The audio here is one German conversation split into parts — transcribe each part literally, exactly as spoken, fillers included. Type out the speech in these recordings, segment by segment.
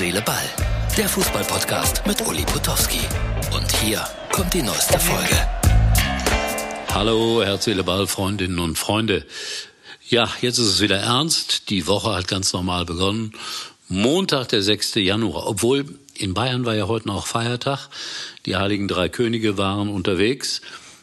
Seele, Ball. Der Fußball-Podcast mit Uli Potowski. Und hier kommt die neueste Folge. Hallo, Herz, Seele, Ball, Freundinnen und Freunde. Ja, jetzt ist es wieder ernst. Die Woche hat ganz normal begonnen. Montag, der sechste Januar. Obwohl, in Bayern war ja heute noch Feiertag. Die Heiligen Drei Könige waren unterwegs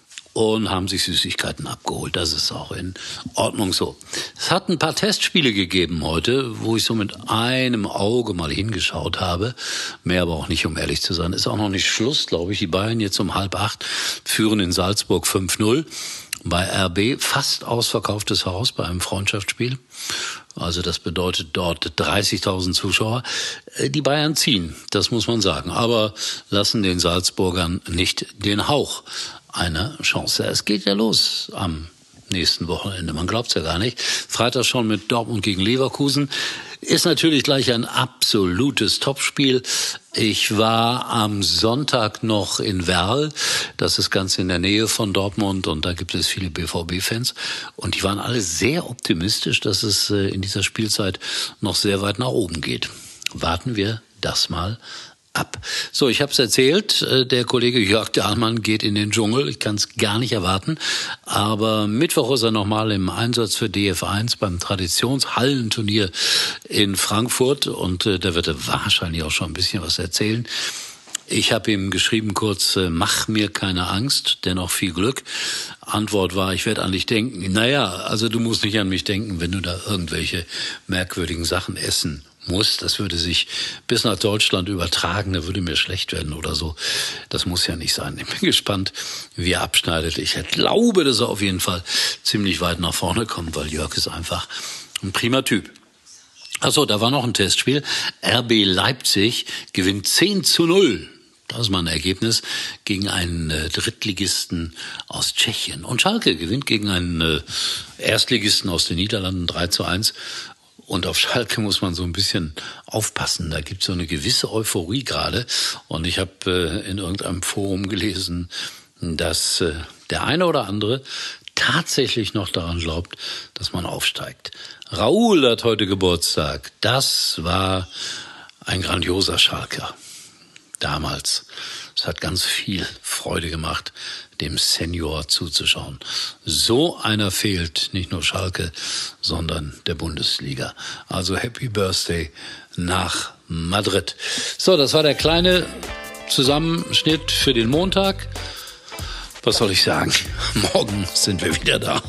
und haben sich Süßigkeiten abgeholt. Das ist auch in Ordnung so. Es hat ein paar Testspiele gegeben heute, wo ich so mit einem Auge mal hingeschaut habe. Mehr aber auch nicht, um ehrlich zu sein. Ist auch noch nicht Schluss, glaube ich. Die Bayern jetzt um halb acht führen in Salzburg fünf null. Bei R B fast ausverkauftes Haus bei einem Freundschaftsspiel. Also das bedeutet dort dreißigtausend Zuschauer. Die Bayern ziehen, das muss man sagen. Aber lassen den Salzburgern nicht den Hauch einer Chance. Es geht ja los am nächsten Wochenende. Man glaubt's ja gar nicht. Freitag schon mit Dortmund gegen Leverkusen. Ist natürlich gleich ein absolutes Topspiel. Ich war am Sonntag noch in Werl. Das ist ganz in der Nähe von Dortmund und da gibt es viele B V B-Fans. Und die waren alle sehr optimistisch, dass es in dieser Spielzeit noch sehr weit nach oben geht. Warten wir das mal ab. So, ich habe es erzählt, der Kollege Jörg Dahlmann geht in den Dschungel. Ich kann es gar nicht erwarten. Aber Mittwoch ist er nochmal im Einsatz für D F eins beim Traditionshallenturnier in Frankfurt. Und äh, da wird er wahrscheinlich auch schon ein bisschen was erzählen. Ich habe ihm geschrieben kurz, äh, mach mir keine Angst, dennoch viel Glück. Antwort war, ich werde an dich denken. Naja, also du musst nicht an mich denken, wenn du da irgendwelche merkwürdigen Sachen essen muss, das würde sich bis nach Deutschland übertragen, da würde mir schlecht werden oder so. Das muss ja nicht sein. Ich bin gespannt, wie er abschneidet. Ich glaube, dass er auf jeden Fall ziemlich weit nach vorne kommt, weil Jörg ist einfach ein prima Typ. Achso, da war noch ein Testspiel. R B Leipzig gewinnt zehn zu null. Das ist mal ein Ergebnis gegen einen äh, Drittligisten aus Tschechien. Und Schalke gewinnt gegen einen äh, Erstligisten aus den Niederlanden drei zu eins. Und auf Schalke muss man so ein bisschen aufpassen. Da gibt es so eine gewisse Euphorie gerade. Und ich habe äh, in irgendeinem Forum gelesen, dass äh, der eine oder andere tatsächlich noch daran glaubt, dass man aufsteigt. Raoul hat heute Geburtstag. Das war ein grandioser Schalker. Damals. Es hat ganz viel Freude gemacht, dem Senior zuzuschauen. So einer fehlt nicht nur Schalke, sondern der Bundesliga. Also Happy Birthday nach Madrid. So, das war der kleine Zusammenschnitt für den Montag. Was soll ich sagen? Morgen sind wir wieder da.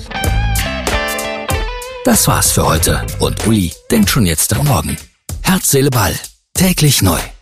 Das war's für heute. Und Uli denkt schon jetzt am Morgen. Herz, Seele, Ball. Täglich neu.